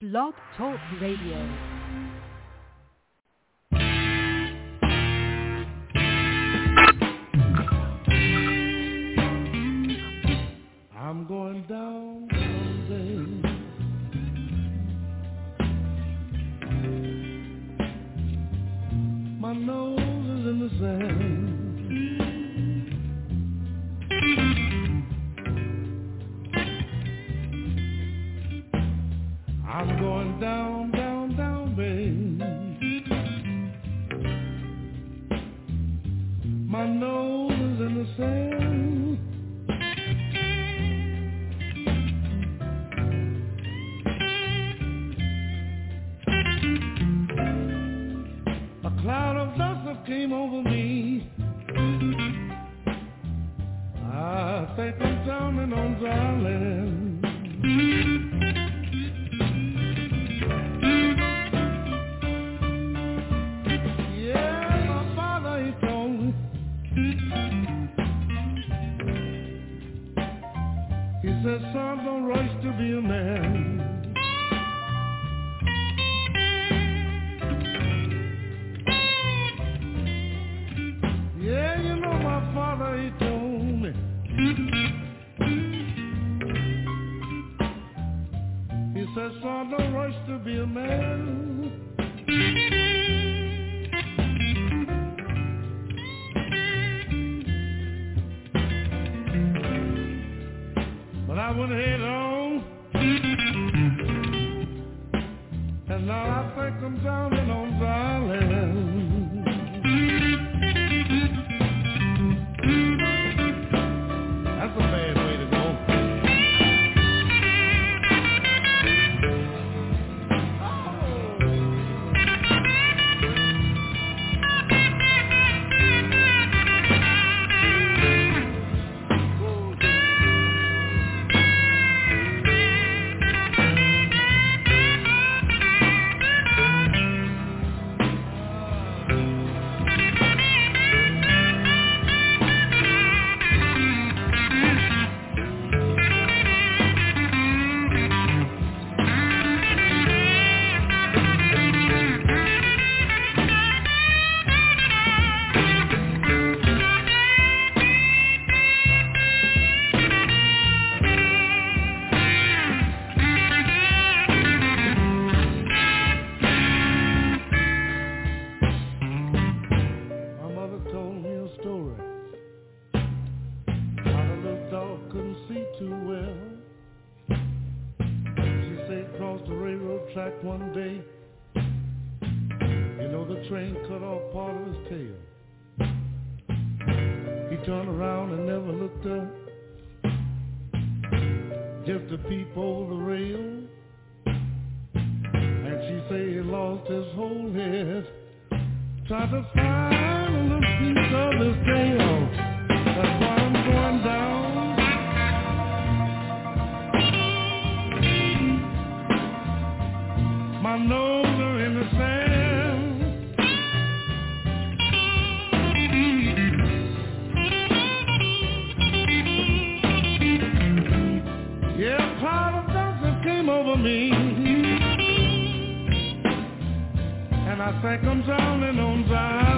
Blog Talk Radio. I'm going down someday. My nose is in the sand. I'm going down, down, down, babe. My nose is in the sand. A cloud of dust came over me. I think I'm drowning on dry land. Said, son, don't rush to be a man. Yeah, you know my father, he told me. He said, son, don't rush to be a man. But I went head on, and now I think I'm drowning on dry land. That's a bad way to go. One day, you know, the train cut off part of his tail. He turned around and never looked up, just to peep over the rail. And she said he lost his whole head, tried to find a little piece of his tail. That's why I'm going down. My nose are in the sand. Yeah, a cloud of dust came over me, and I think I'm drowning on dry.